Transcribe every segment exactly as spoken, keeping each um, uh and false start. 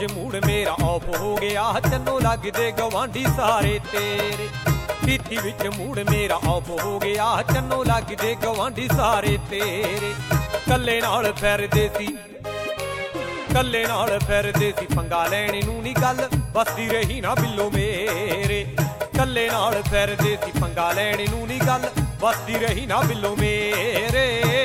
विच mood मेरा of हो गया, चन्नो लगदे गवांढी सारे तेरे। पीती विच मूड मेरा ऑफ हो गया, चन्नो लगदे गवांढी सारे तेरे। कल्ले नाल फिरदे सी कल्ले नाल फिरदे सी, पंगा लैणे नूं नी गल बसदी रही ना बिल्लो मेरे। कल्ले नाल फिरदे सी, पंगा लैणे नूं नी गल बसदी रही ना बिल्लो मेरे।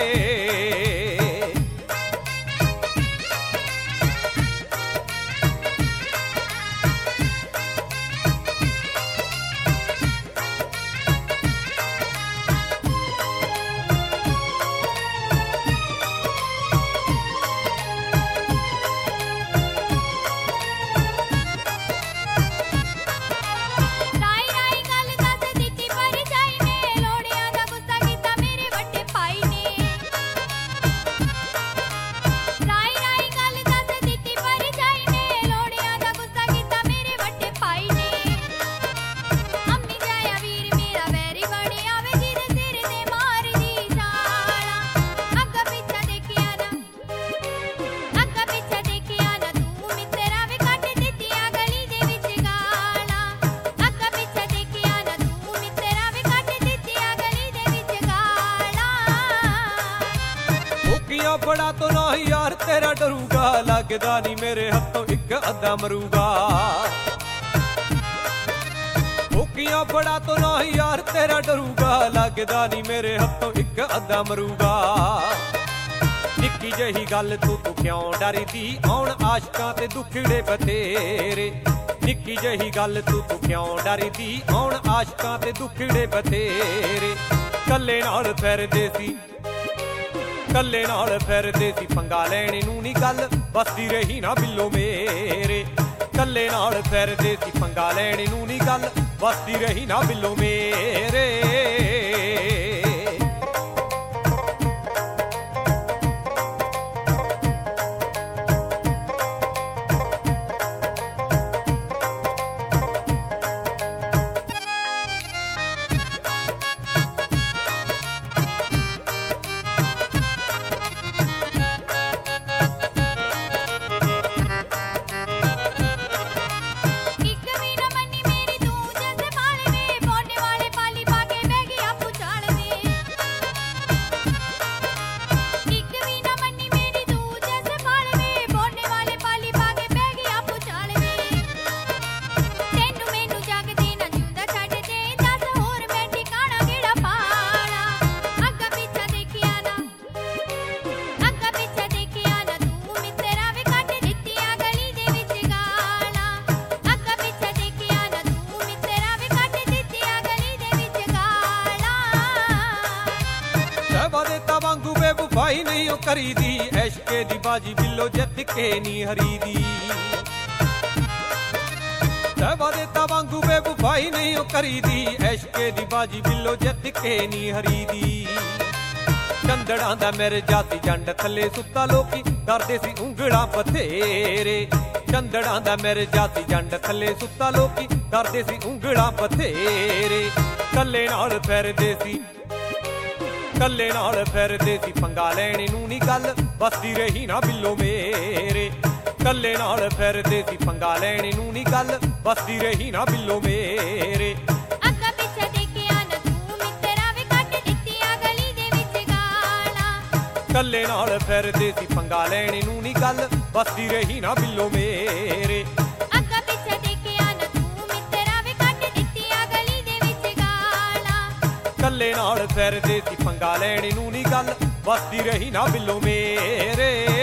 बड़ा तो ना यार तेरा डरूगा, लगदा नी मेरे हथों एक अद्धा मरूगा। भूखियां बड़ा तो ना यार तेरा डरूगा, लगदा नी मेरे हथों एक अद्धा मरूगा। निक्की जही गल तू तू क्यों डरी दी, आउण आशकां ते दुखड़े बतेरे। निक्की जही गल तू तू क्यों डरी दी, आउण आशकां ते दुखड़े बतेरे। कल्ले नाल फिरदे सी कल्ले नाल फिरदे सी, पंगा लैणे नूं नी गल बसदी रही ना बिल्लो मेरे। कल्ले नाल फिरदे सी, पंगा लैणे नूं नी गल बसदी रही ना बिल्लो मेरे। भाई नहीं ओ करी दी, ऐशके दी बाजी बिल्लो जित के नी हरी दी। सहबा देता वांगू बेबू भाई नहीं ओ करी दी, ऐशके दी बाजी बिल्लो जित के नी हरी दी। चंदड़ा दा मेरे जाती जंड थले सुता लोकी करदे सी उंगड़ा बथेरे। चंदड़ा दा मेरे जाती जंड थले सुता लोकी करदे सी उंगड़ा बथेरे। कल्ले नाल फिरदे सी कल्ले नाल फिरदे सी, पंगा लैणे नूं नी गल बसदी रही ना बिल्लो मेरे। कल्ले नाल फिरदे सी, पंगा लैणे नूं नी गल बसदी रही ना बिल्लो मेरे। अग्गा पिछे देखिया ना तू मित्तरा वे कट दित्तियां गली दे विच गालां। कल्ले नाल फिरदे सी, पंगा लैणे नूं नी गल बसदी रही ना बिल्लो मेरे। अग्गा पिछे देखिया ना तू मित्तरा वे कट दित्तियां गली दे विच गालां। कल्ले नाल फिरदे सी, पंगा लैणे नूं नी गल बसदी रही ना बिल्लो मेरे।